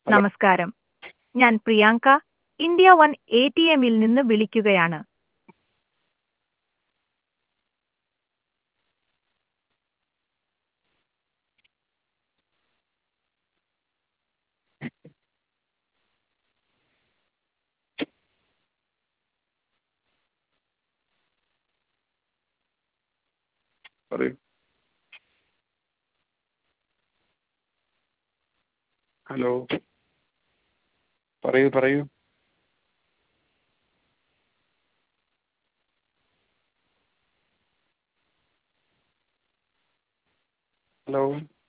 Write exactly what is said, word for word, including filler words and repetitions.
Hello. നമസ്കാരം. ഞാൻ Priyanka, India one A T എമ്മിൽ നിന്ന് വിളിക്കുകയാണ്. പറയൂ. ഹലോ. പറയൂ പറയൂ. ഹലോ.